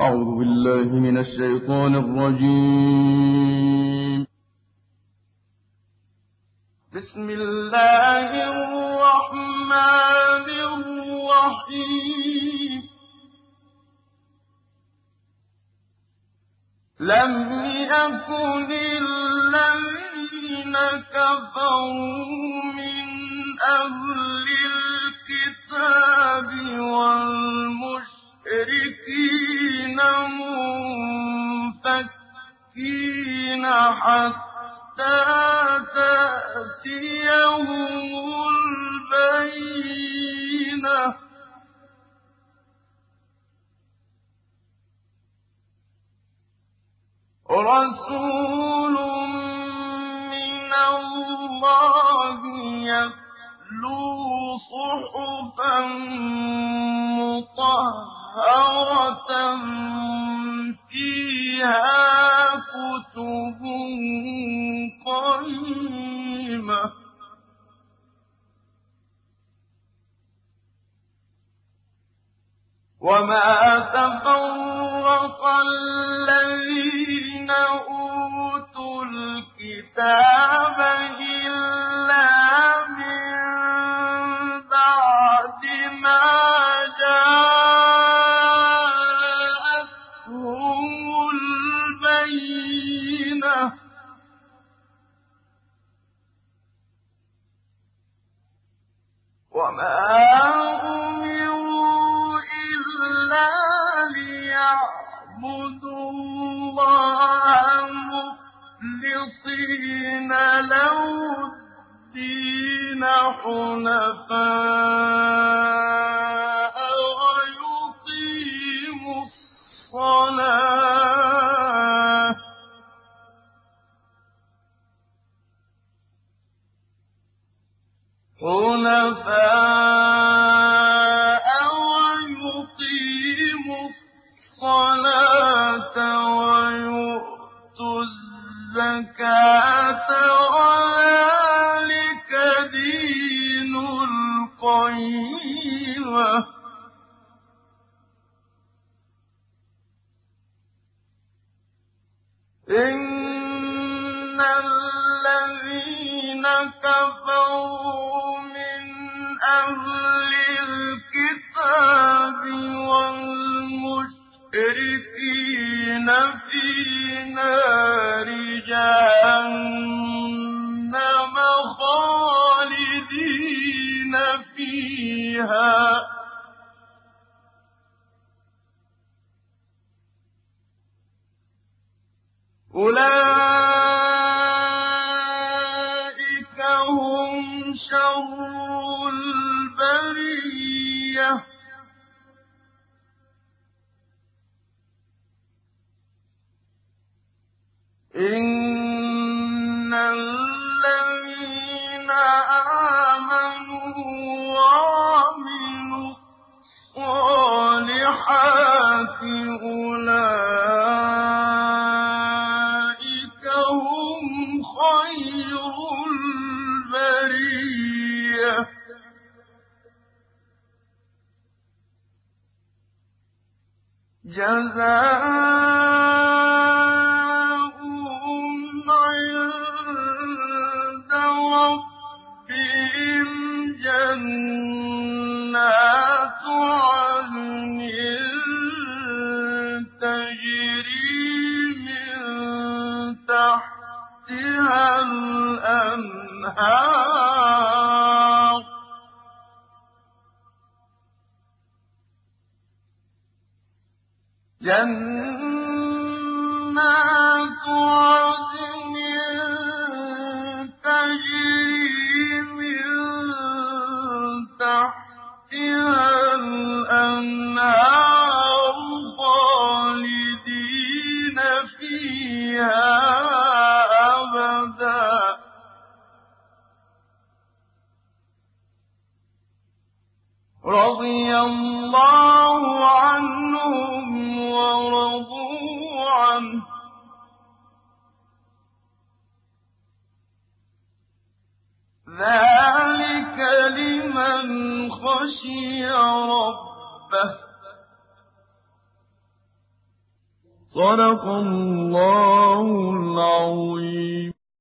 أعوذ بالله من الشيطان الرجيم. بسم الله الرحمن الرحيم. لم يكن الذين كفروا من أهل الكتاب والمشركين منفكين حتى تأتيهم البينة. رسول من الله يتلو صحفا مطهرة فيها كتب قيمة. وما تفرق الذين أوتوا الكتاب إلا من بعد ما جاءتهم البينة. وما أمروا إلا ليعبدوا الله مخلصين له الدين حنفاء ويقيموا الصلاة ويؤتوا الزكاة وذلك دين القيمة. إن الذين كفروا من أهل الكتاب والمشركين في نار جهنم خالدين فيها أولئك هم شر البرية. إن الذين آمنوا وعملوا الصالحات أولئك هم خير البرية. جزاؤهم عند ربهم جنات عدن تجري من تحتها الأنهار جنات عدن تجري من تحتها الأنهار خالدين فيها أبدا. رضي الله عنهم ورضوا عنه ذلك لمن خشي ربه. صدق الله العظيم.